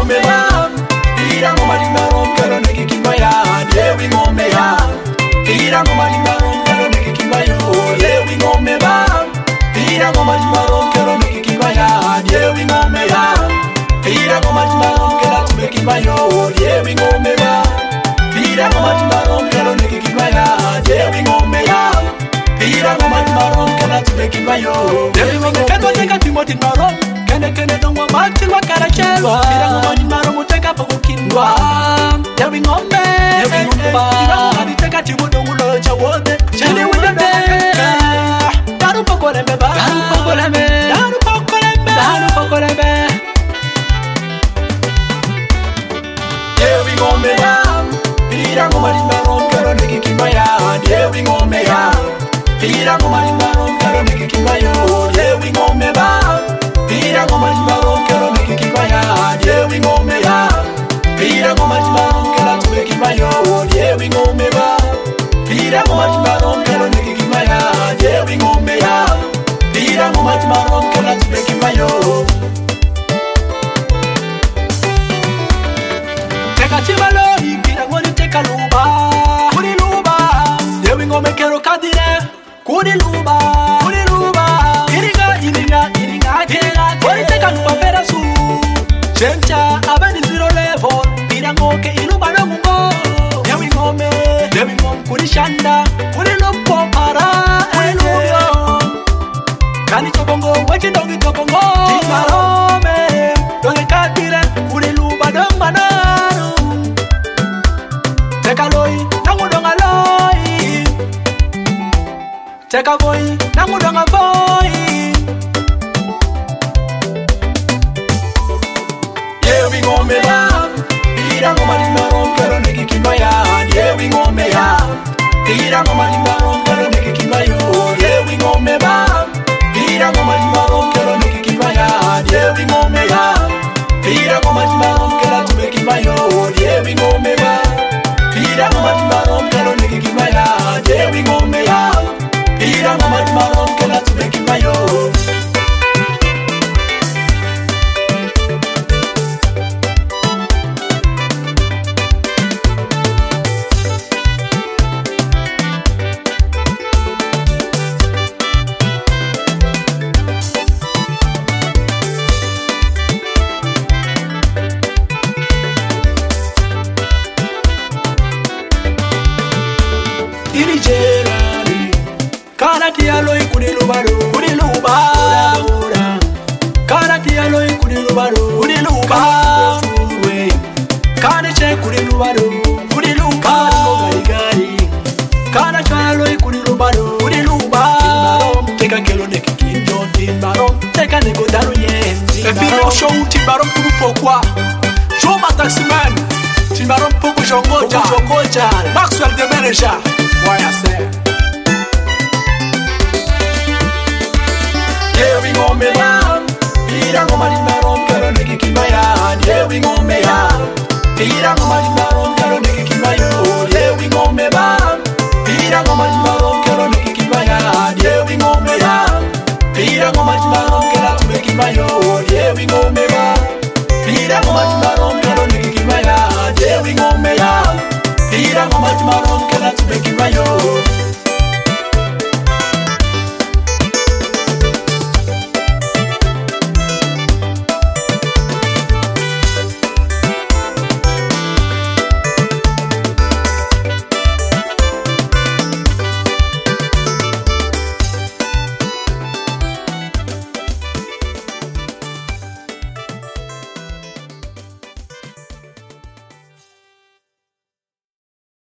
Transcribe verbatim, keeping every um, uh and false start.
ngome ba Pira ngoma limaro kero niki kibaya Yewi ngome ya Pira ngoma limaro kero niki kibayo Yewi ngome ba Pira ngoma limaro kero niki kibaya Yewi ngome ya Pira ngoma limaro kero tube kibayo Yewi ngome ba Pira ngoma limaro kero niki kibaya Yewi ngome ya Pira ngoma limaro kero tube kibayo Yewi ngome kendo teka timoti maro Kene kene dongwa mati wakara chelwa Pira ngoma limaro muteka pogo kindwa Yewi ngome Yewi ngome ba Pira ngoma liteka timu dongu locha wote Chele wende Daru poko lembe ba Daru poko lembe Daru poko lembe Daru poko lembe Yewi ngome ba Pira ngoma limaro kero niki kibaya Yewi ngome ya Pira ngoma limaro kero niki kibayo Yewi ngome ba Pira ngoma limaro kero niki kibaya Yewi ngome ya Pira ngoma limaro kero tube kibayo Yewi ngome ba Pira ngoma limaro kero niki kibaya Yewi ngome ya Pira ngoma limaro kero tube kibayo Teka tibalori pira ngoni teka luba Kuni luba Yewi ngome kero kadire Kuni luba Kuni luba Iringa iringa iringa iringa Kuni teka luba pera su Chencha abeni zero level Pira ngoke iluba no mungo Yewi ngome Yewi ngome kuni shanda Kuni lupo para Kuni lubyo Kani chobongo weki dongi chobongo Timarome Dongi kadire Kuni luba dombanaro Teka loi Nangu donga loi Teka voi Nangu donga voi Yewi ngome ba Pira ngoma limaro kero niki kibaya Yewi ngome ya Pira ngoma limaro kero niki kibayo Yewi ngome ba Pira ngoma limaro kero niki kibaya Yewi ngome ya Pira ngoma limaro kero tube kibayo Yewi ngome ba Pira ngoma limaro kero niki kibaya Yewi ngome ya Pira ngoma limaro kero tube kibayo Irijerari Karati aloi kunilubaru Kuniluba Karati aloi kunilubaru Kuniluba Kaniche kunilubaru Kuniluba Gari Karati aloi kunilubaru Kuniluba Teka kelo neki kinjo Timbarom Teka nego daru yen Epiro show timbarom kunu pokwa Show mataximan Timbarom poko jongoja Jongoja Maxwell the manager Why I say Yewi ngome ba Pira ngoma limaro kero niki kibaya Yewi ngome ya Pira ngoma